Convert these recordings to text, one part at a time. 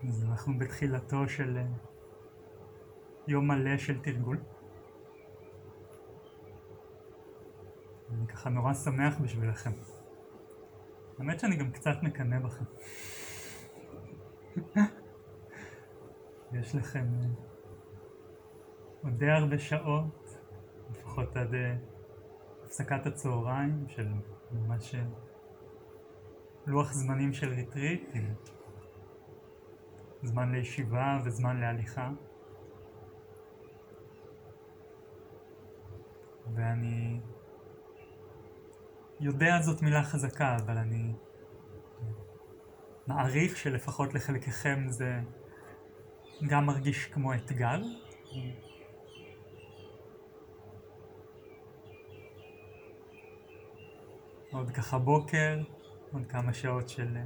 אז אנחנו בתחילתו של יום מלא של תרגול. אני ככה נורא שמח בשבילכם. האמת שאני גם קצת מקנא בכם. יש לכם עוד די הרבה שעות, לפחות עד הפסקת הצהריים של ממש לוח זמנים של ריטריט, עם זמן לישיבה וזמן להליכה. ואני יודע זאת מילה חזקה, אבל אני מעריך שלפחות לחלקכם זה גם מרגיש כמו אתגר. עוד ככה בוקר, עוד כמה שעות של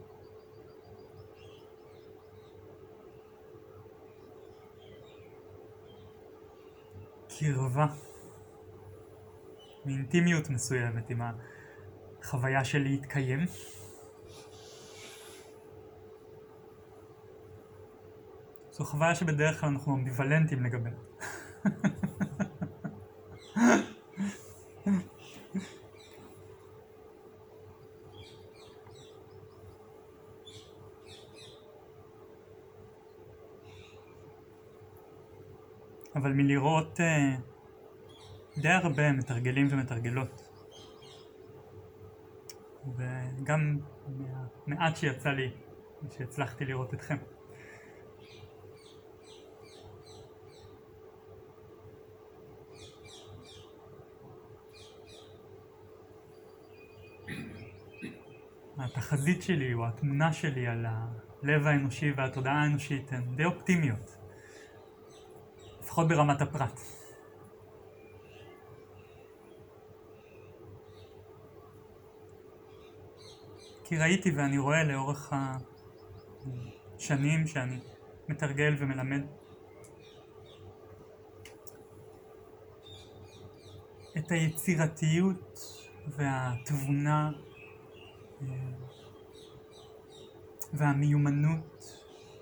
קרבה מאינטימיות מסוימת עם החוויה של להתקיים. זו חוויה שבדרך כלל אנחנו אמביוולנטים לגביה. אבל מלראות די הרבה מתרגלים ומתרגלות, וגם מעט שיצא לי, שהצלחתי לראות אתכם, התחזית שלי או התמונה שלי על הלב האנושי והתודעה האנושית הן די אופטימיות, לפחות ברמת הפרט. כי ראיתי ואני רואה לאורך השנים שאני מתרגל ומלמד את היצירתיות והתבונה והמיומנות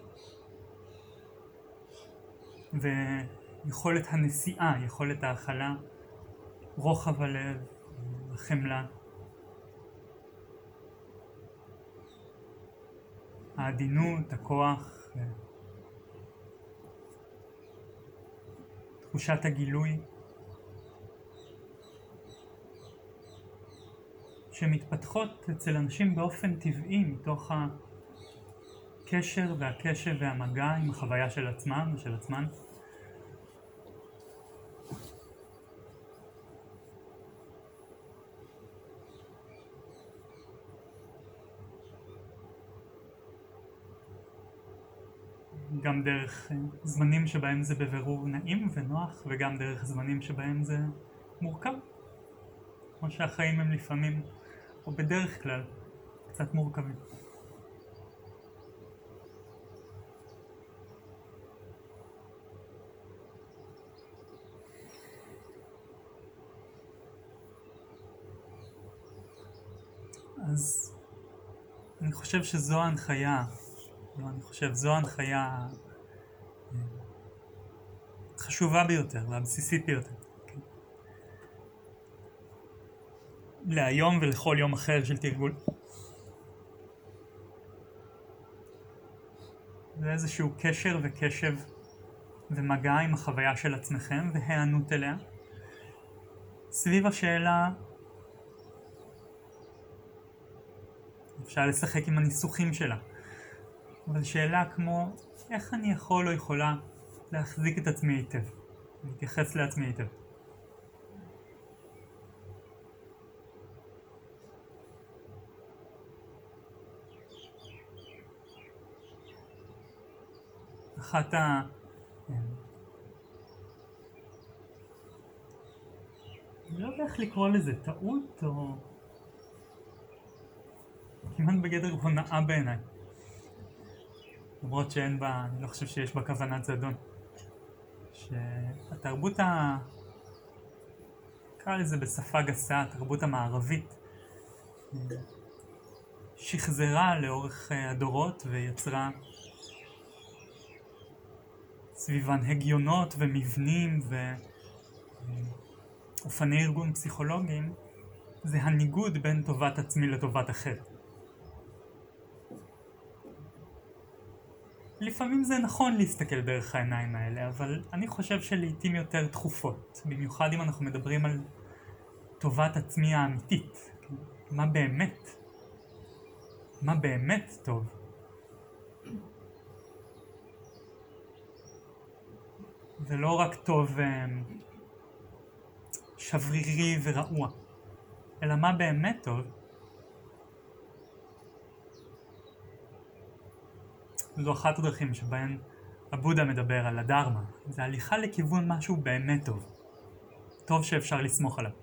ויכולת הנשיאה, יכולת ההכלה, רוחב הלב, החמלה, העדינות, הכוח, תחושת הגילוי, שמתפתחות אצל אנשים באופן טבעי מתוך הקשר והקשב והמגע עם החוויה של עצמם ושל עצמן. גם דרך זמנים שבהם זה בבירור נעים ונוח, וגם דרך זמנים שבהם זה מורכב. כמו שהחיים הם לפעמים, או בדרך כלל, קצת מורכבים. אז אני חושב שזו ההנחיה, זו ההנחיה חשובה ביותר והבסיסית ביותר. להיום ולכל יום אחר של תרגול. זה איזשהו קשר וקשב ומגע עם החוויה של עצמכם והיענות אליה. סביב השאלה, אפשר לשחק עם הניסוחים שלה, אבל שאלה כמו איך אני יכול או יכולה להחזיק את עצמי היטב, להתייחס לעצמי היטב. אחת אני לא יודע איך לקרוא לזה, טעות או כמעט בגדר הונאה בעיניי, למרות שאין בה, אני לא חושב שיש בה כוונת זדון, שהתרבות קרא לזה בשפה גסה, התרבות המערבית שחזרה לאורך הדורות ויצרה סביבן הגיונות ומבנים ואופני ארגון פסיכולוגיים, זה הניגוד בין טובת עצמי לטובת אחר. לפעמים זה נכון להסתכל דרך העיניים האלה, אבל אני חושב שלעיתים יותר תכופות, במיוחד אם אנחנו מדברים על טובת עצמי האמיתית. מה באמת? מה באמת טוב? זה לא רק טוב שברירי ורעוע, אלא מה באמת טוב? זו אחת הדרכים שבהן הבודה מדבר על הדרמה. זה הליכה לכיוון משהו באמת טוב. טוב שאפשר לסמוך עליו.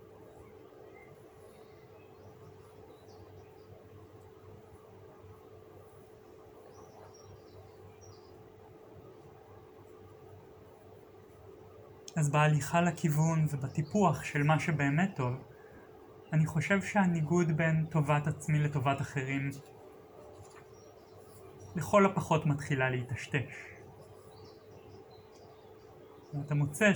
אז בהליכה לכיוון ובטיפוח של מה שבאמת טוב, אני חושב שהניגוד בין טובת עצמי לטובת אחרים לכל הפחות מתחילה להתשתש. ואתה מוצא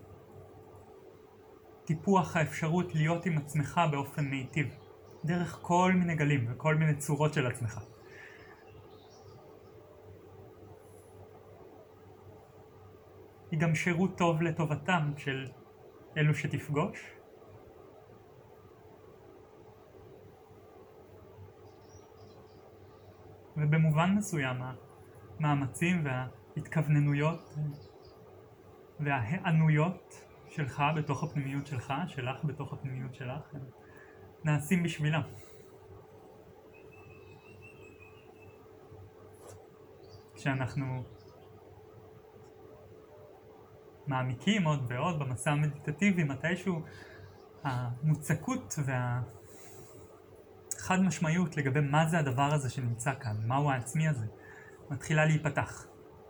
שטיפוח האפשרות להיות עם עצמך באופן מיטיב, דרך כל מיני גלים וכל מיני צורות של עצמך. היא גם שירות טוב לטובתם של אלו שתפגוש. ובמובן מסוים המאמצים וההתכווננויות וההיענויות שלך בתוך הפנימיות שלך, שלך בתוך הפנימיות שלך, הם נעשים בשבילם. כשאנחנו מעמיקים עוד ועוד במסע המדיטטיבי, מתישהו המוצקות והחד משמעיות לגבי מה זה הדבר הזה שנמצא כאן, מהו העצמי הזה, מתחילה להיפתח.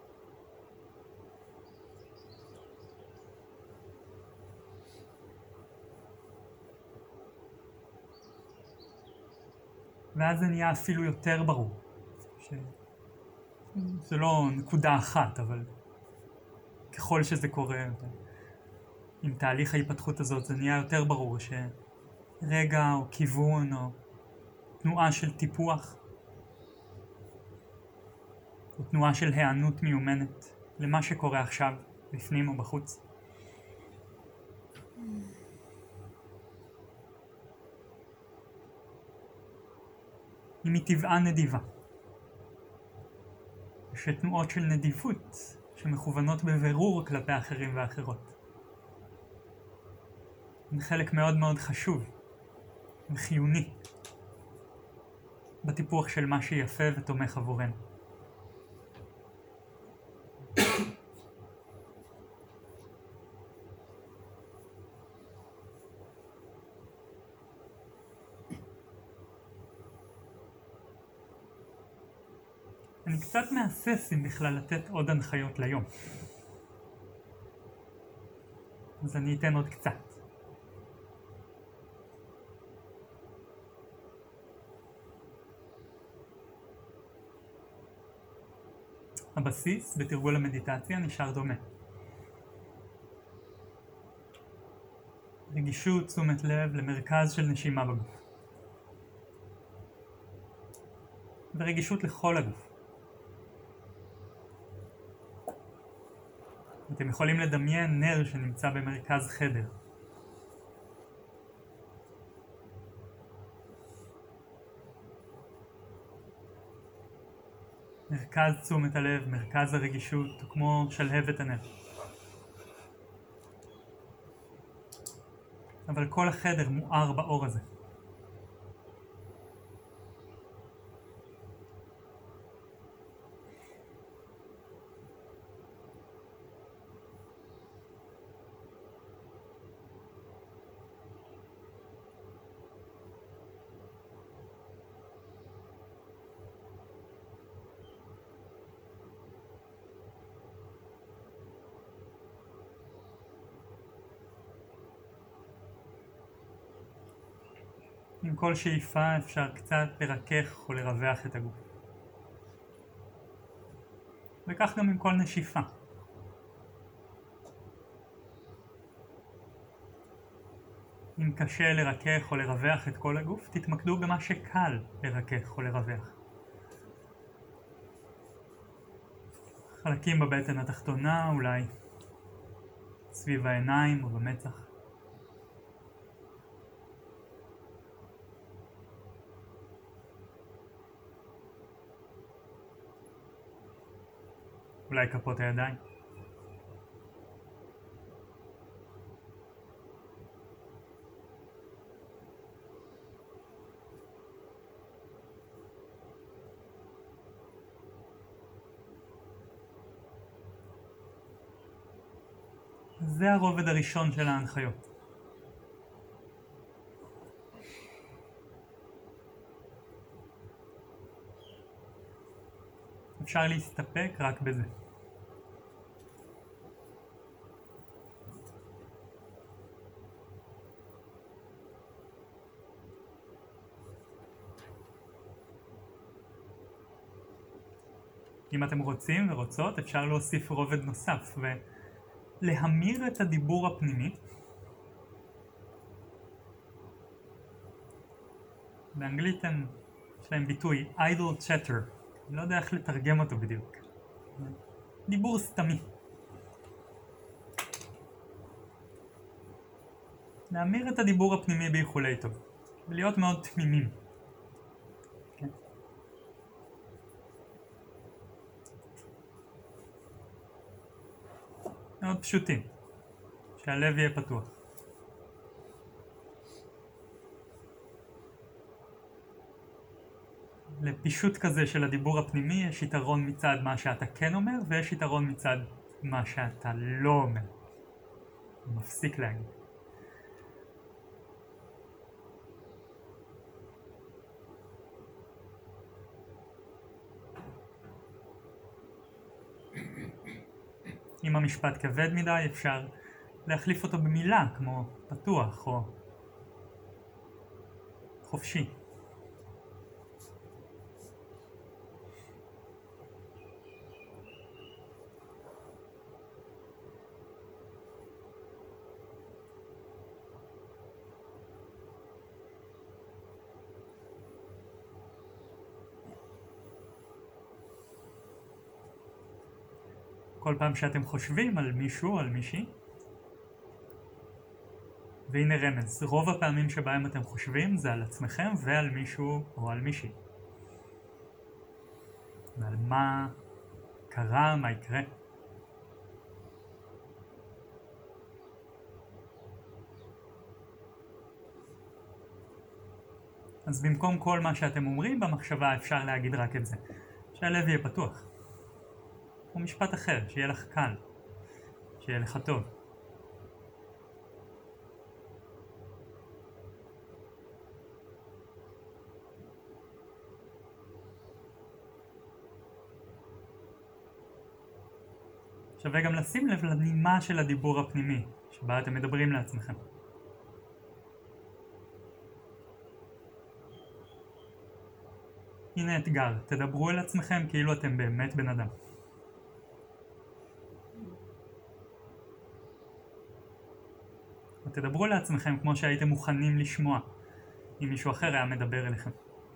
ואז זה נהיה אפילו יותר ברור. זה לא נקודה אחת, אבל ככל שזה קורה, עם תהליך ההתפתחות הזאת, זה נהיה יותר ברור שרגע או כיוון או תנועה של טיפוח, או תנועה של הענות מיומנת למה שקורה עכשיו, בפנים או בחוץ. היא מטבעה נדיבה. שתנועות של נדיבות שמכוונות בבירור כלפי אחרים ואחרות. הן חלק מאוד מאוד חשוב וחיוני בטיפוח של מה שיפה ותומך עבורנו. אני קצת מהסס אם בכלל לתת עוד הנחיות ליום. אז אני אתן עוד קצת. הבסיס בתרגול המדיטציה נשאר דומה. רגישות, תשומת לב למרכז של נשימה בגוף. ורגישות לכל הגוף. אתם יכולים לדמיין נר שנמצא במרכז חדר. מרכז תשומת הלב, מרכז הרגישות, הוא כמו שלהבת הנר. אבל כל החדר מואר באור הזה. עם כל שאיפה אפשר קצת לרכך או לרווח את הגוף. וכך גם עם כל נשיפה. אם קשה לרכך או לרווח את כל הגוף, תתמקדו במה שקל לרכך או לרווח. חלקים בבטן התחתונה, אולי סביב העיניים או במצח. אולי כפות הידיים. זה הרובד הראשון של ההנחיות. אפשר להסתפק רק בזה. אם אתם רוצים ורוצות, אפשר להוסיף רובד נוסף ולהמיר את הדיבור הפנימי. באנגלית יש להם ביטוי idle chatter, אני לא יודע איך לתרגם אותו בדיוק. דיבור סתמי. להמיר את הדיבור הפנימי באיחולי טוב, ולהיות מאוד תמימים. מאוד פשוטים, שהלב יהיה פתוח. לפישוט כזה של הדיבור הפנימי יש יתרון מצד מה שאתה כן אומר, ויש יתרון מצד מה שאתה לא אומר. מפסיק להגיד. אם המשפט כבד מדי, אפשר להחליף אותו במילה, כמו פתוח או חופשי. כל פעם שאתם חושבים על מישהו או על מישהי, והנה רמז, רוב הפעמים שבהם אתם חושבים זה על עצמכם ועל מישהו או על מישהי. ועל מה קרה, מה יקרה. אז במקום כל מה שאתם אומרים במחשבה אפשר להגיד רק את זה. שהלב יהיה פתוח. או משפט אחר, שיהיה לך קל. שיהיה לך טוב. שווה גם לשים לב לנימה של הדיבור הפנימי, שבה אתם מדברים לעצמכם. הנה אתגר, תדברו אל עצמכם כאילו אתם באמת בן אדם. ותדברו לעצמכם כמו שהייתם מוכנים לשמוע, אם מישהו אחר היה מדבר אליכם.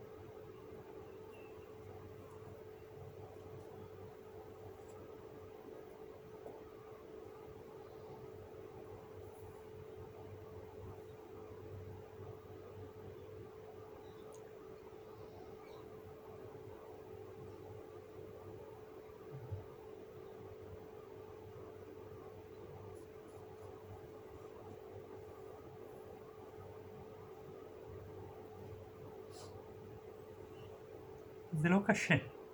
זה לא קשה.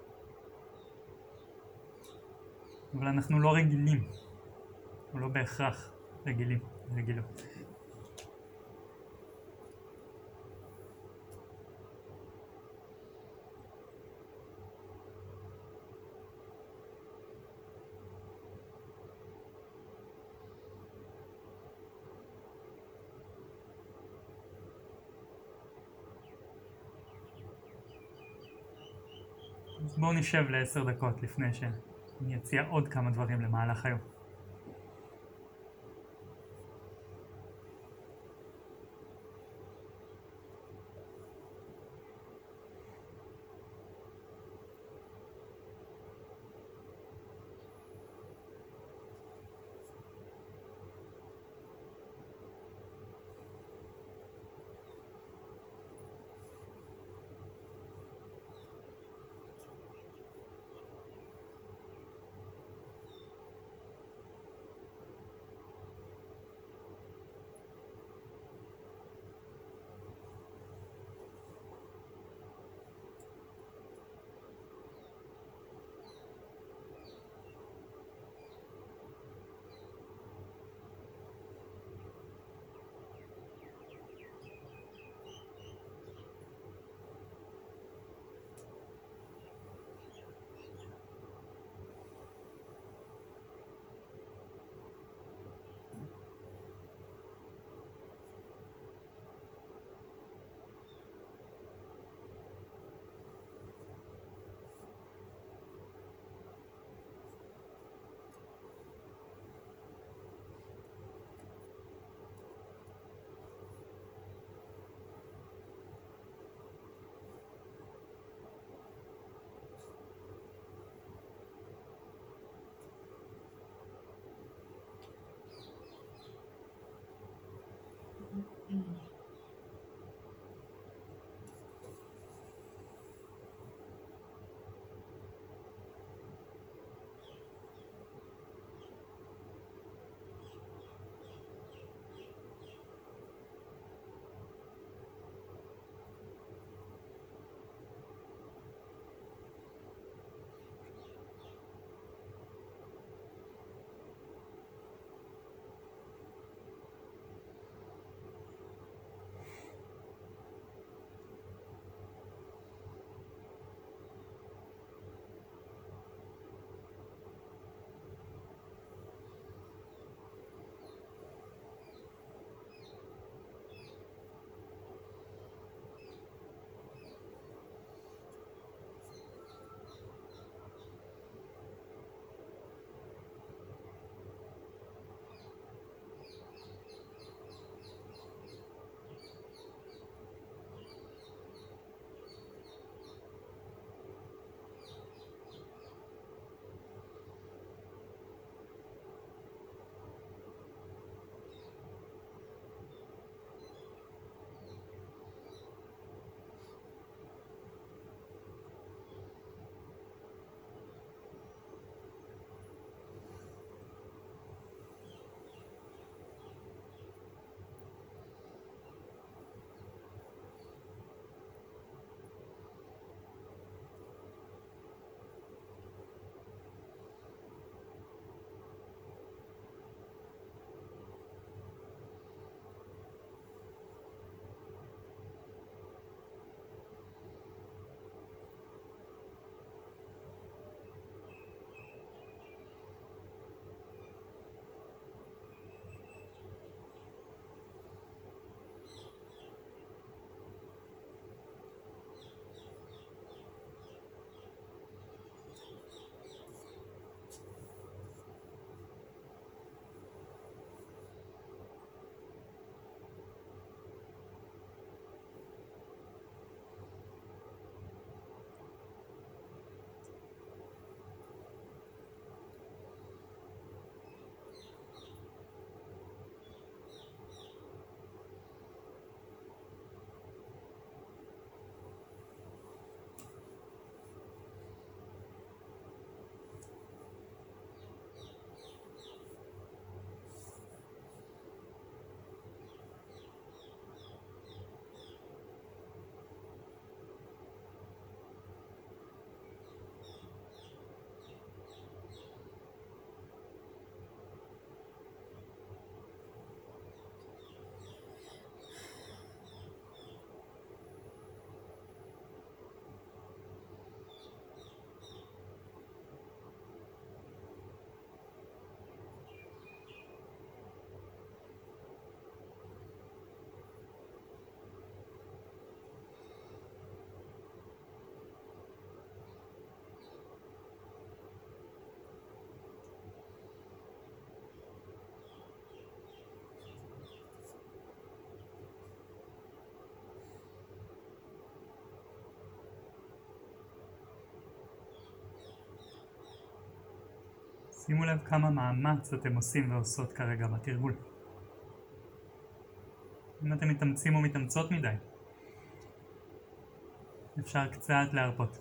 אבל אנחנו לא רגילים. או לא בהכרח רגילות. אז בואו נשב ל10 דקות לפני שאני אציע עוד כמה דברים למהלך היום. שימו לב כמה מאמץ אתם עושים ועושות כרגע בתרגול. אם אתם מתאמצים או מתאמצות מדי, אפשר קצת להרפות.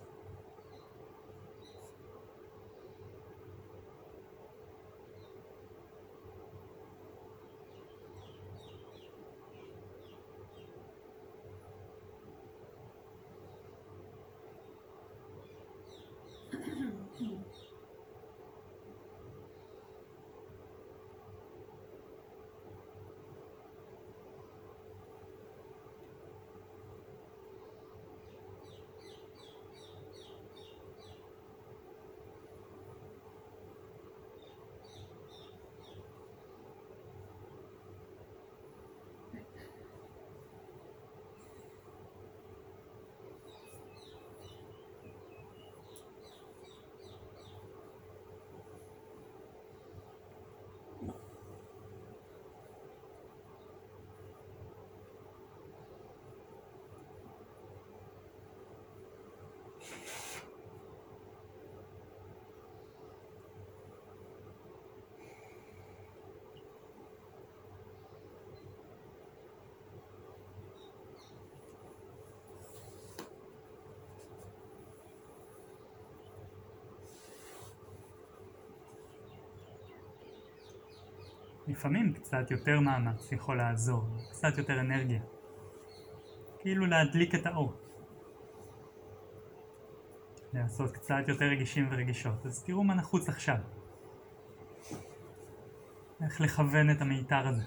לפעמים קצת יותר מאמץ יכול לעזור, קצת יותר אנרגיה. כאילו להדליק את האור. לעשות קצת יותר רגישים ורגישות. אז תראו מה נחוץ עכשיו. איך לכוון את המיתר הזה.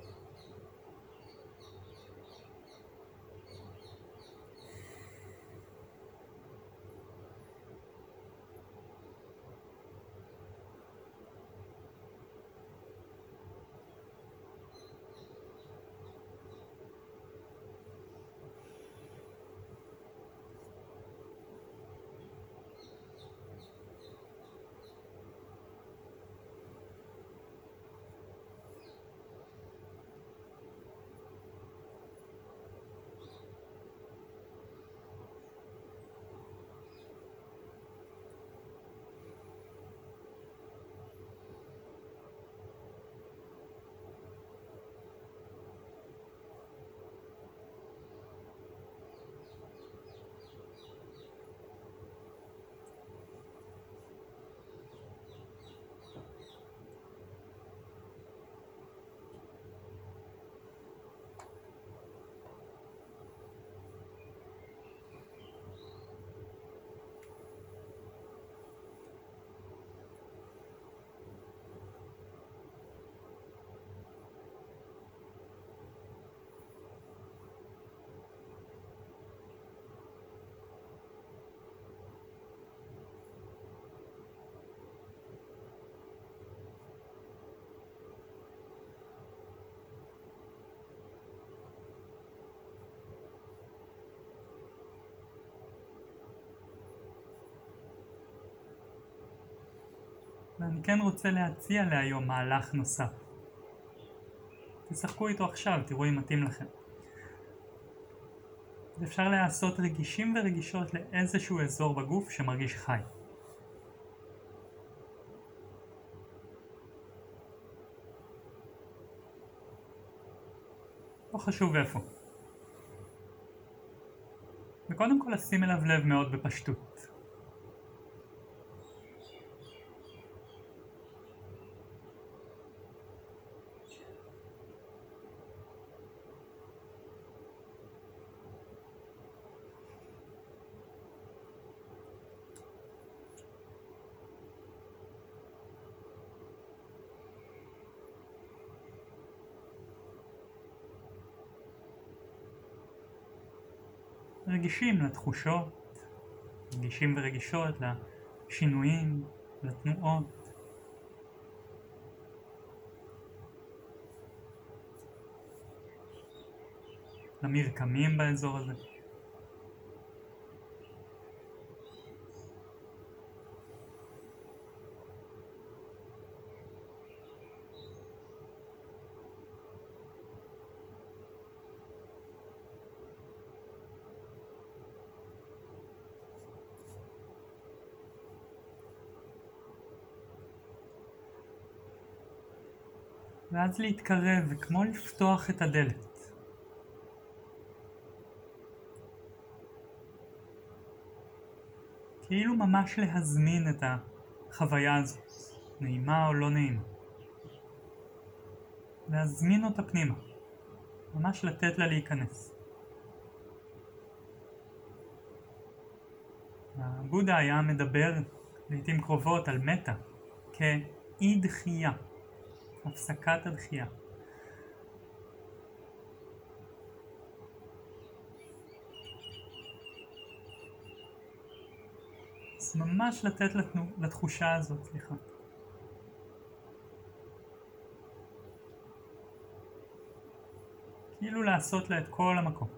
ואני כן רוצה להציע להיום מהלך נוסף. תשחקו איתו עכשיו, תראו אם מתאים לכם. אפשר לעשות רגישים ורגישות לאיזשהו אזור בגוף שמרגיש חי. לא חשוב איפה. וקודם כל לשים אליו לב מאוד בפשטות. רגישים לתחושות, רגישים ורגישות לשינויים, לתנועות. למרקמים באזור הזה. ואז להתקרב, כמו לפתוח את הדלת. כאילו ממש להזמין את החוויה הזאת, נעימה או לא נעימה. להזמין אותה פנימה, ממש לתת לה להיכנס. הבודה היה מדבר לעתים קרובות על מטה כאי דחייה, הפסקת הדחייה. אז ממש לתת לתחושה הזאת, סליחה. כאילו לעשות לה את כל המקום.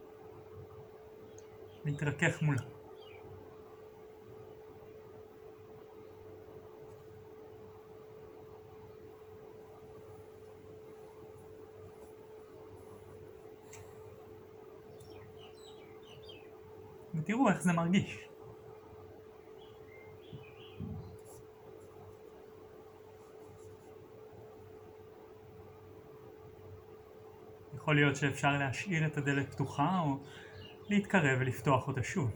להתרכך מולה. ותראו איך זה מרגיש. יכול להיות שאפשר להשאיר את הדלת פתוחה או להתקרב ולפתוח אותה שוב.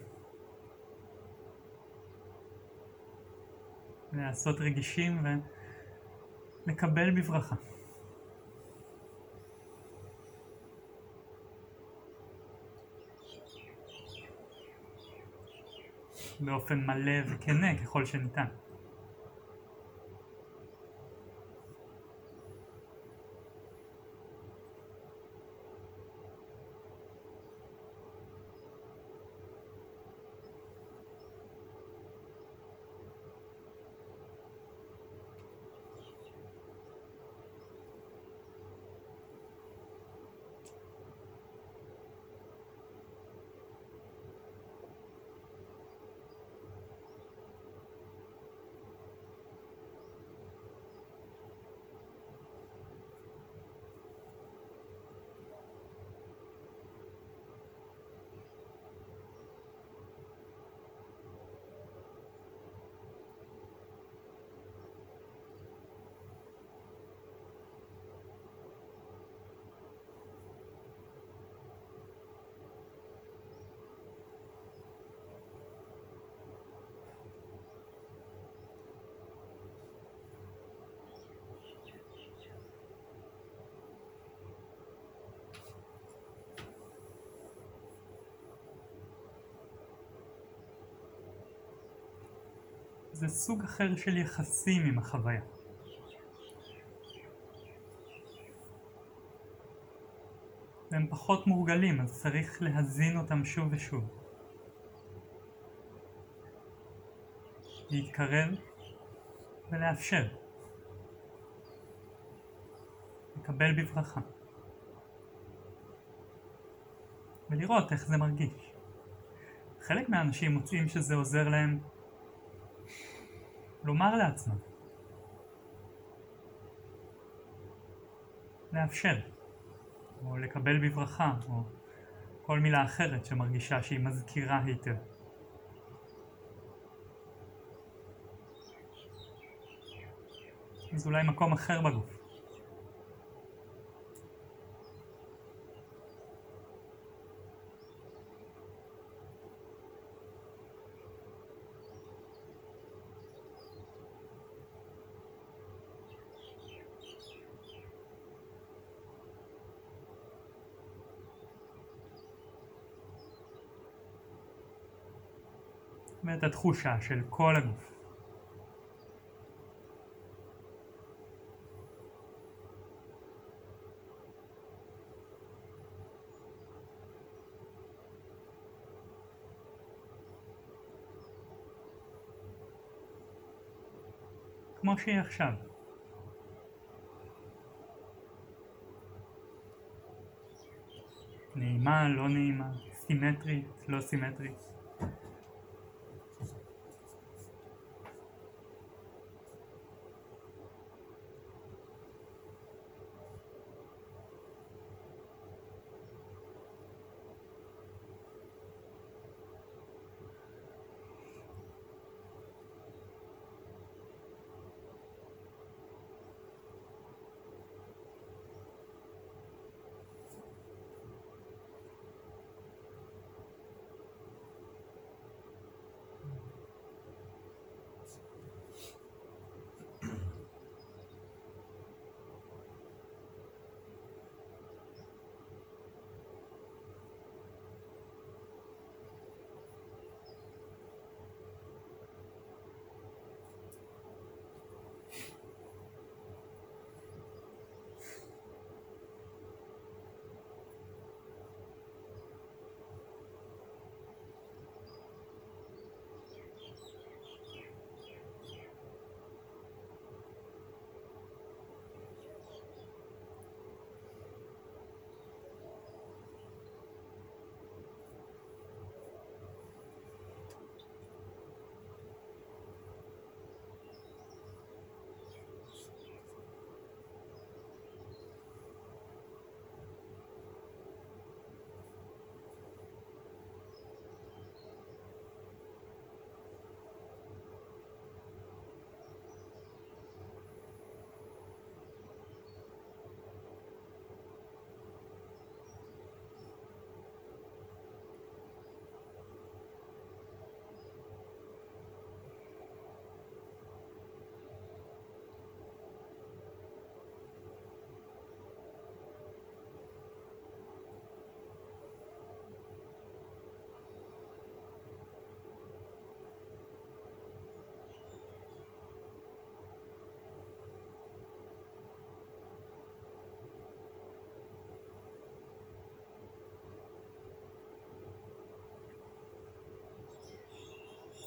לעשות רגישים ולקבל בברכה. באופן מלא וכנה ככל שניתן. זה סוג אחר של יחסים עם החוויה. והם פחות מורגלים, אז צריך להזין אותם שוב ושוב. להתקרב ולאפשר. לקבל בברכה. ולראות איך זה מרגיש. חלק מהאנשים מוצאים שזה עוזר להם לומר לעצמם. לאפשר. או לקבל בברכה, או כל מילה אחרת שמרגישה שהיא מזכירה היטב. אז אולי מקום אחר בגוף. ואת התחושה של כל הגוף. כמו שהיא עכשיו. נעימה, לא נעימה, סימטרית, לא סימטרית.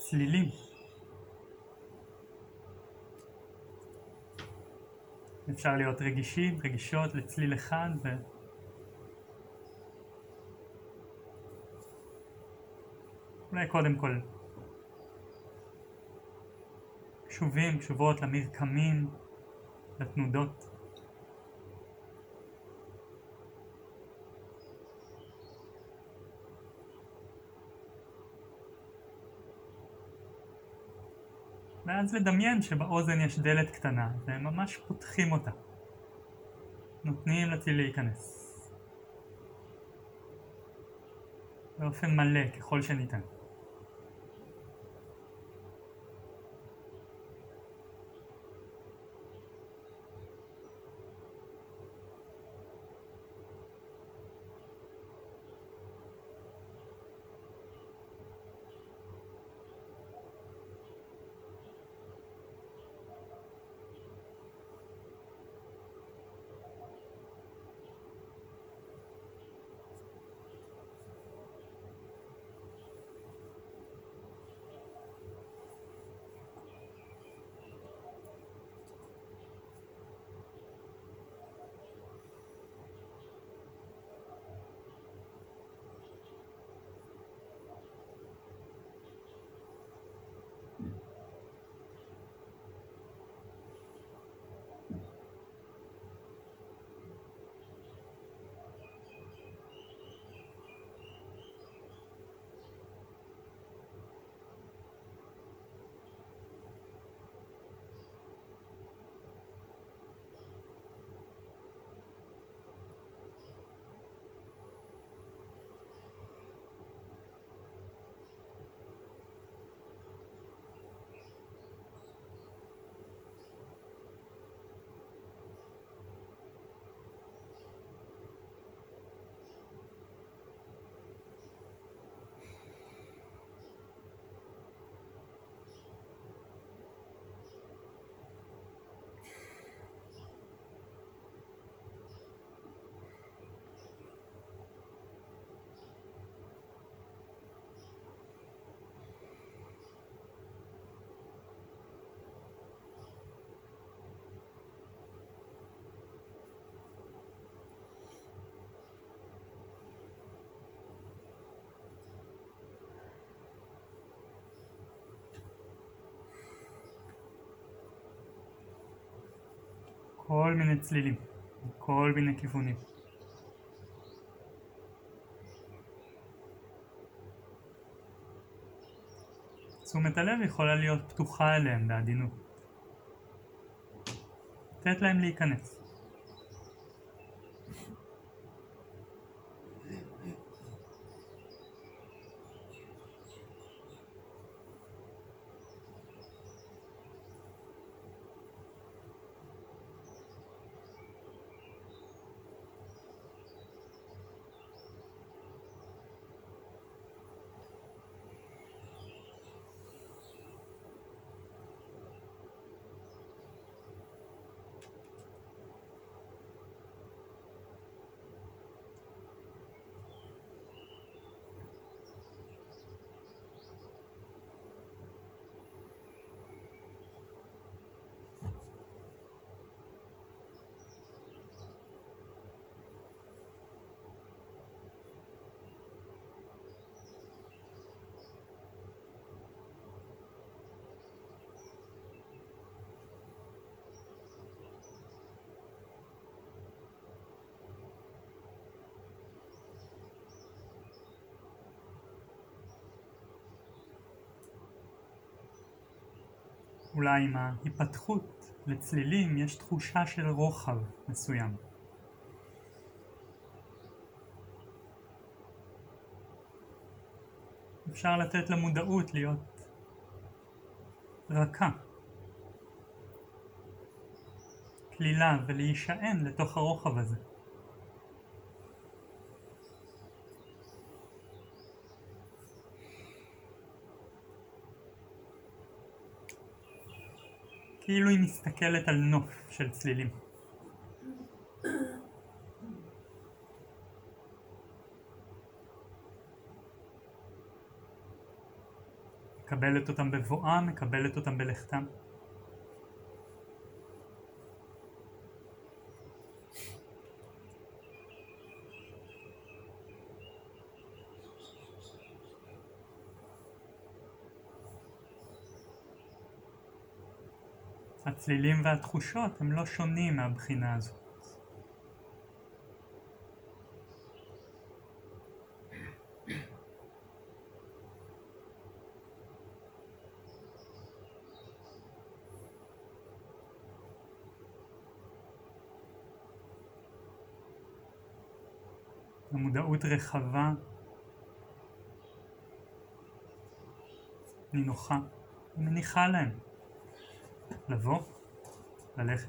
צלילים. אפשר להיות רגישות לצליל אחד אולי קודם כל קשובות למרקמים, לתנודות. ואז לדמיין שבאוזן יש דלת קטנה, והם ממש פותחים אותה. נותנים לצליל להיכנס. באופן מלא ככל שניתן. כל מיני צלילים, כל מיני כיוונים. תשומת הלב יכולה להיות פתוחה אליהם בעדינות. לתת להם להיכנס. אולי עם ההיפתחות לצלילים יש תחושה של רוחב מסוים. אפשר לתת למודעות להיות רכה, כלילה, ולהישען לתוך הרוחב הזה. כאילו היא מסתכלת על נוף של צלילים. מקבלת אותם בבואם, מקבלת אותם בלכתם. הצלילים והתחושות הם לא שונים מהבחינה הזו. המודעות רחבה, נינוחה, מניחה להם לבוא, ללכת.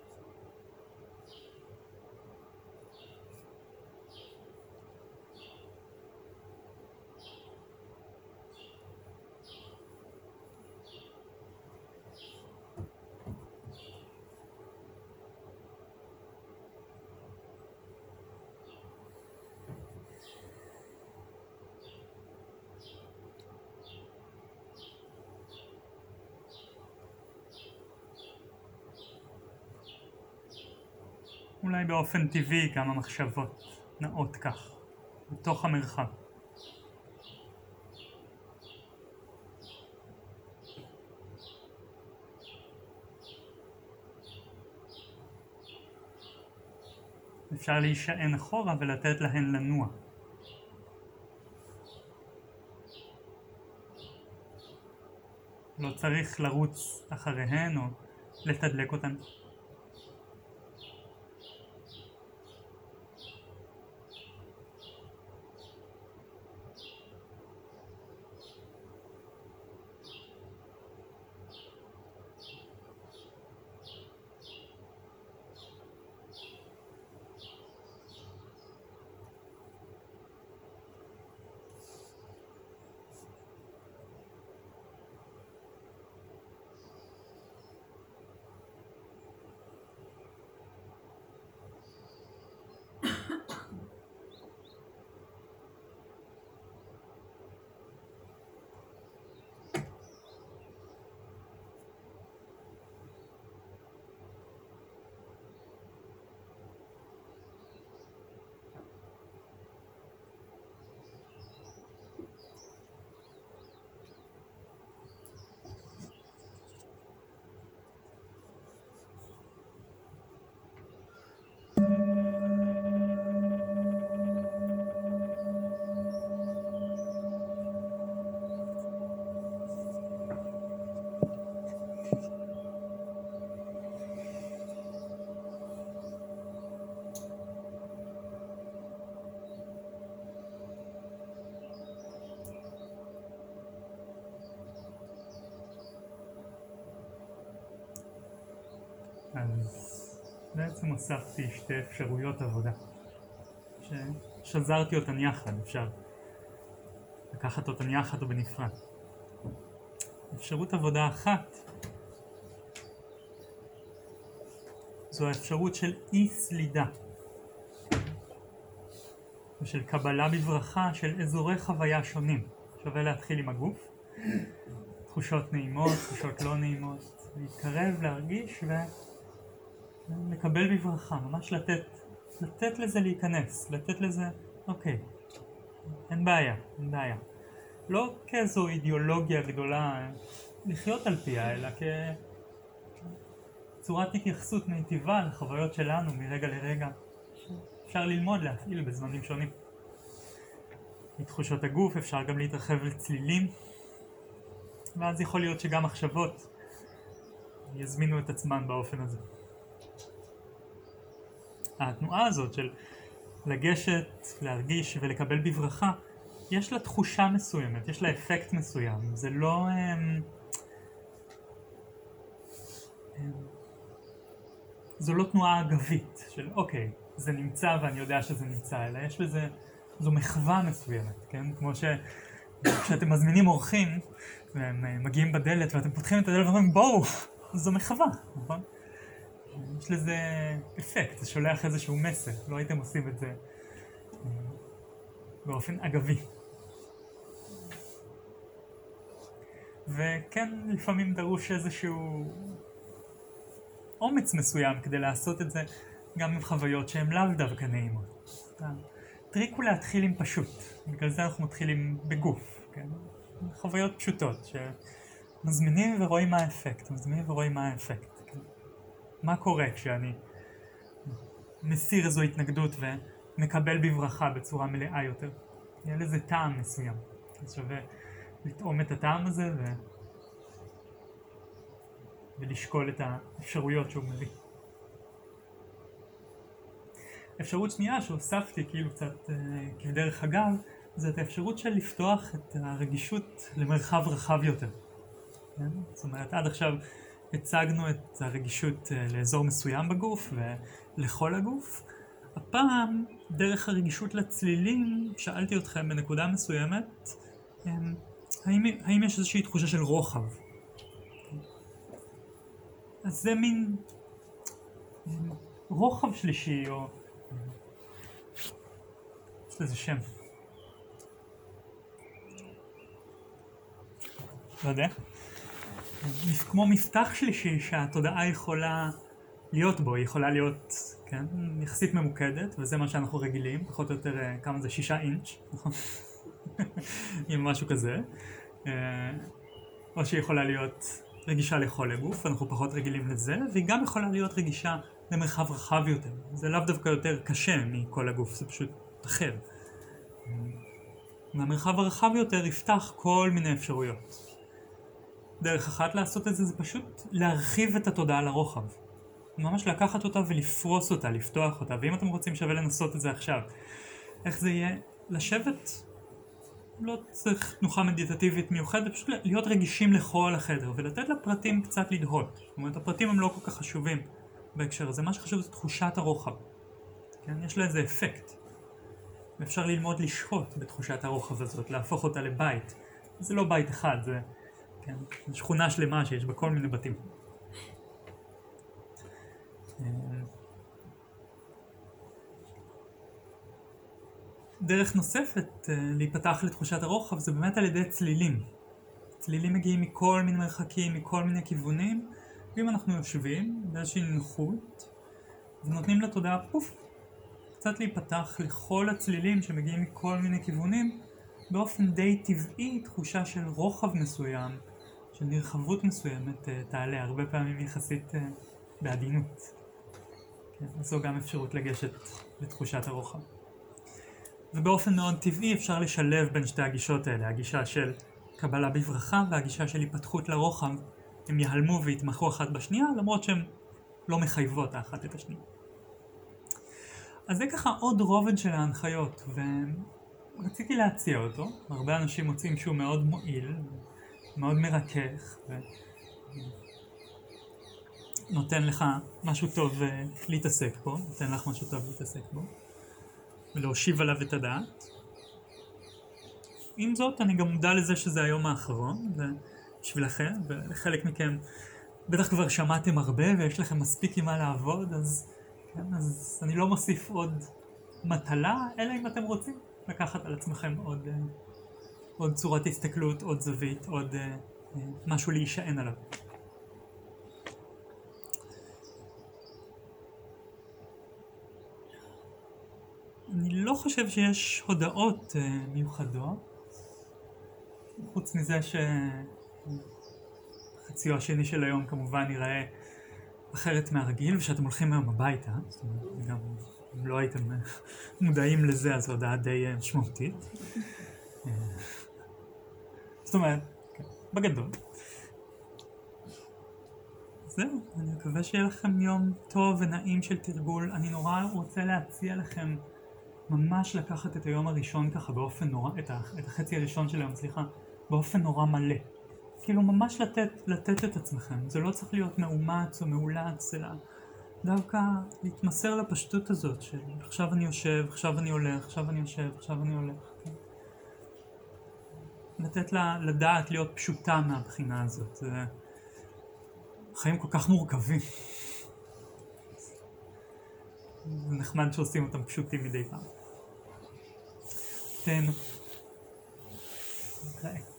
אולי באופן טבעי גם המחשבות נעות כך, בתוך המרחב. אפשר להישען אחורה ולתת להן לנוע. לא צריך לרוץ אחריהן או לתדלק אותן. אז בעצם הוספתי שתי אפשרויות עבודה ששזרתי אותן יחד, אפשר לקחת אותן יחד או בנפרד. אפשרות עבודה אחת זו האפשרות של אי סלידה ושל קבלה בברכה של אזורי חוויה שונים. שווה להתחיל עם הגוף, תחושות נעימות, תחושות לא נעימות, להתקרב, להרגיש ולקבל בברכה, ממש לתת לזה להיכנס, לתת לזה, אוקיי, אין בעיה, אין בעיה. לא כאיזו אידיאולוגיה גדולה לחיות על פיה, אלא כצורת התייחסות מיטיבה לחוויות שלנו מרגע לרגע. אפשר ללמוד להפעיל בזמנים שונים. מתחושות הגוף אפשר גם להתרחב לצלילים, ואז יכול להיות שגם מחשבות יזמינו את עצמן באופן הזה. התנועה הזאת של לגשת, להרגיש ולקבל בברכה, יש לה תחושה מסוימת, יש לה אפקט מסוים. זה לא... זו לא תנועה אגבית של אוקיי, זה נמצא ואני יודע שזה נמצא, אלא יש בזה, זו מחווה מסוימת, כן? כמו כשאתם מזמינים אורחים, והם מגיעים בדלת ואתם פותחים את הדלת ואומרים בואו, זו מחווה, נכון? יש לזה אפקט, זה שולח איזשהו מסר, לא הייתם עושים את זה באופן אגבי. וכן, לפעמים דרוש איזשהו אומץ מסוים כדי לעשות את זה גם עם חוויות שהן לאו דווקא נעימות. הטריק הוא להתחיל עם פשוט, בגלל זה אנחנו מתחילים בגוף, כן? חוויות פשוטות שמזמינים ורואים מה האפקט, כן? מה קורה כשאני מסיר איזו התנגדות ומקבל בברכה בצורה מלאה יותר? יהיה לזה טעם מסוים, אז שווה לטעום את הטעם הזה ולשקול את האפשרויות שהוא מביא. אפשרות שנייה שהוספתי כאילו קצת כדרך אגב, זה את האפשרות של לפתוח את הרגישות למרחב רחב יותר. זאת אומרת, עד עכשיו הצגנו את הרגישות לאזור מסוים בגוף ולכל הגוף. הפעם, דרך הרגישות לצלילים, שאלתי אתכם בנקודה מסוימת, האם יש איזושהי תחושה של רוחב? אז זה מין רוחב שלישי, או יש לזה שם. לא יודע. כמו מפתח שלישי שהתודעה יכולה להיות בו, היא יכולה להיות, כן, יחסית ממוקדת, וזה מה שאנחנו רגילים, פחות או יותר, כמה זה? 6 אינץ', נכון? עם משהו כזה. או שהיא יכולה להיות רגישה לכל הגוף, אנחנו פחות רגילים לזה, והיא גם יכולה להיות רגישה למרחב רחב יותר. זה לאו דווקא יותר קשה מכל הגוף, זה פשוט אחר. והמרחב הרחב יותר יפתח כל מיני אפשרויות. דרך אחת לעשות את זה זה פשוט להרחיב את התודעה לרוחב. ממש לקחת אותה ולפרוס אותה, לפתוח אותה, ואם אתם רוצים שווה לנסות את זה עכשיו. איך זה יהיה? לשבת, לא צריך תנוחה מדיטטיבית מיוחדת, פשוט להיות רגישים לכל החדר, ולתת לפרטים קצת לדהות. זאת אומרת, הפרטים הם לא כל כך חשובים בהקשר הזה. מה שחשוב זה תחושת הרוחב. כן? יש לה איזה אפקט. ואפשר ללמוד לשהות בתחושת הרוחב הזאת, להפוך אותה לבית. זה לא בית אחד, זה כן, שכונה שלמה שיש בה כל מיני בתים. דרך נוספת להיפתח לתחושת הרוחב זה באמת על ידי צלילים. צלילים מגיעים מכל מיני מרחקים, מכל מיני כיוונים, ואם אנחנו יושבים באיזושהי נוחות ונותנים לתודעה פוף, קצת להיפתח לכל הצלילים שמגיעים מכל מיני כיוונים, באופן די טבעי תחושה של רוחב מסוים, של נרחבות מסוימת תעלה, הרבה פעמים יחסית בעדינות. כן, זו גם אפשרות לגשת לתחושת הרוחב. ובאופן מאוד טבעי אפשר לשלב בין שתי הגישות האלה, הגישה של קבלה בברכה והגישה של היפתחות לרוחב. הם יהלמו ויתמכו אחת בשנייה, למרות שהן לא מחייבות האחת את השנייה. אז זה ככה עוד רובד של ההנחיות, ורציתי להציע אותו. הרבה אנשים מוצאים שהוא מאוד מועיל, מאוד מרכך, ונותן לך משהו טוב להתעסק בו, נותן לך משהו טוב להתעסק בו, ולהושיב עליו את הדעת. עם זאת, אני גם מודע לזה שזה היום האחרון, בשבילכם, ולחלק מכם בטח כבר שמעתם הרבה ויש לכם מספיק עם מה לעבוד, אז אני לא מוסיף עוד מטלה, אלא אם אתם רוצים לקחת על עצמכם עוד צורת הסתכלות, עוד זווית, עוד משהו להישען עליו. אני לא חושב שיש הודעות מיוחדות, חוץ מזה שחציו השני של היום כמובן ייראה אחרת מהרגיל, ושאתם הולכים היום הביתה, זאת אומרת, גם אם לא הייתם מודעים לזה, אז הודעה די משמעותית. זאת אומרת, בגדול. זהו, אני מקווה שיהיה לכם יום טוב ונעים של תרגול. אני נורא רוצה להציע לכם ממש לקחת את היום הראשון ככה באופן נורא, את החצי הראשון של היום, סליחה, באופן נורא מלא. כאילו ממש לתת את עצמכם. זה לא צריך להיות מאומץ או מאולץ, אלא דווקא להתמסר לפשטות הזאת של עכשיו אני יושב, עכשיו אני הולך, עכשיו אני יושב, עכשיו אני הולך. כן? לתת לה לדעת להיות פשוטה מהבחינה הזאת. זה חיים כל כך מורכבים. זה נחמד שעושים אותם פשוטים מדי פעם. תהנו. נתראה.